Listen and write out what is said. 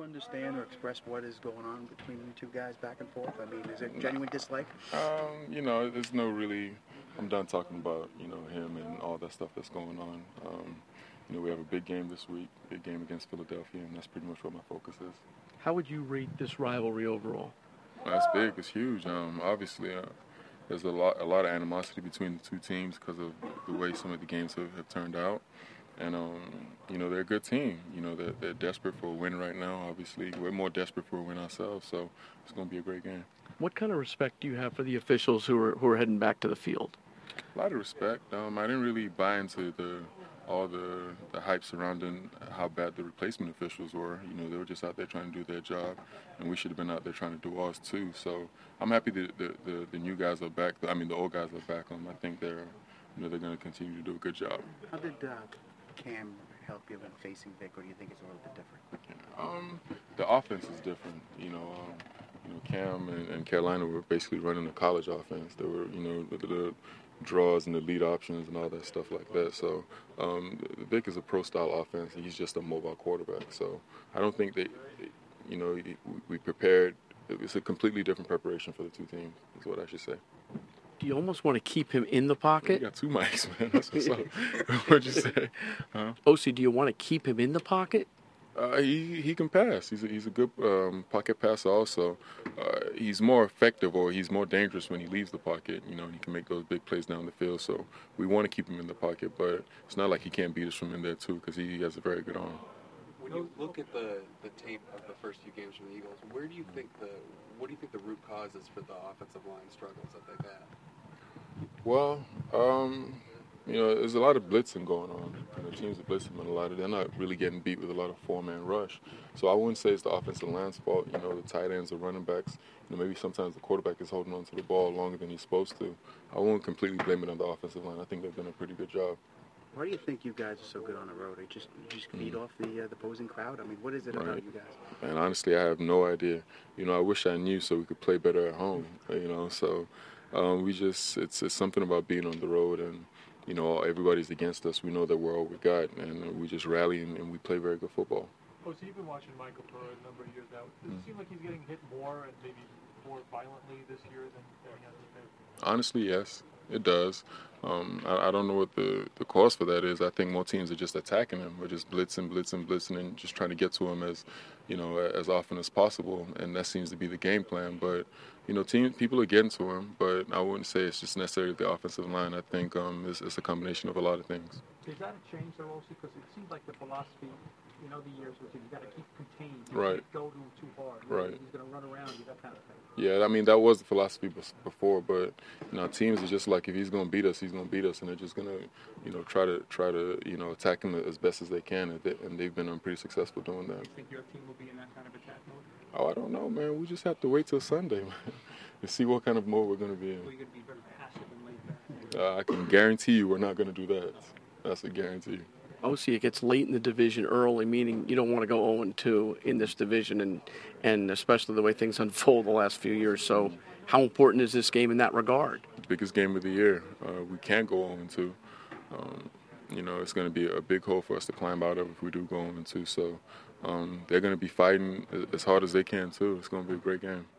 understand or express what is going on between you two guys back and forth? I mean, is there genuine dislike? There's no really. I'm done talking about him and all that stuff that's going on. We have a big game this week, big game against Philadelphia, and that's pretty much what my focus is. How would you rate this rivalry overall? That's big. It's huge. Obviously, there's a lot of animosity between the two teams because of the way some of the games have turned out. And, they're a good team. They're desperate for a win right now, obviously. We're more desperate for a win ourselves, so it's going to be a great game. What kind of respect do you have for the officials who are heading back to the field? A lot of respect. I didn't really buy into all the hype surrounding how bad the replacement officials were. They were just out there trying to do their job, and we should have been out there trying to do ours too. So I'm happy that the new guys are back. The old guys are back. I think they're going to continue to do a good job. How did Cam help you when facing Vic, or do you think it's a little bit different? The offense is different. Cam and Carolina were basically running a college offense. They were, the draws and the lead options and all that stuff like that. So Vic is a pro-style offense, and he's just a mobile quarterback. So I don't think that, we prepared. It's a completely different preparation for the two teams, is what I should say. Do you almost want to keep him in the pocket? You got two mics, man. That's what's up. What'd you say? Huh? OC, do you want to keep him in the pocket? He can pass. He's a good pocket passer also. He's more effective, or he's more dangerous when he leaves the pocket. He can make those big plays down the field. So we want to keep him in the pocket, but it's not like he can't beat us from in there too, because he has a very good arm. When you look at the tape of the first few games from the Eagles, what do you think the root cause is for the offensive line struggles that they've had? Well, there's a lot of blitzing going on. Teams are blitzing a lot. They're not really getting beat with a lot of four-man rush. So I wouldn't say it's the offensive line's fault. The tight ends or running backs. Maybe sometimes the quarterback is holding on to the ball longer than he's supposed to. I won't completely blame it on the offensive line. I think they've done a pretty good job. Why do you think you guys are so good on the road? You just feed off the opposing crowd? I mean, what is it about you guys? And honestly, I have no idea. I wish I knew so we could play better at home. So it's something about being on the road, and everybody's against us. We know that we're all we got, and we just rally and we play very good football. So you've been watching Michael for a number of years now. Does it seem like he's getting hit more and maybe more violently this year than he has been? Honestly, yes, it does. I don't know what the cause for that is. I think more teams are just attacking him. We're just blitzing, and just trying to get to him as often as possible, and that seems to be the game plan. But people are getting to him, but I wouldn't say it's just necessarily the offensive line. I think it's a combination of a lot of things. Is that a change, though, also? Because it seems like the philosophy in other years was you got to keep contained. You can't go to him too hard. Right. He's going to run around you, that kind of thing. Yeah, that was the philosophy before, but teams are just like, if he's going to beat us, he's going to beat us, and they're just going to try to attack him as best as they can, and they've been pretty successful doing that. Do you think your team will be in that kind of attack mode? Oh, I don't know, man. We just have to wait till Sunday, man, to see what kind of mode we're going to be in. So you're going to be very passive and laid back? I can guarantee you we're not going to do that. That's a guarantee. OC, it gets late in the division early, meaning you don't want to go 0-2 in this division, and especially the way things unfold the last few years. So how important is this game in that regard? Biggest game of the year. We can't go 0-2. It's going to be a big hole for us to climb out of if we do go 0-2. So they're going to be fighting as hard as they can, too. It's going to be a great game.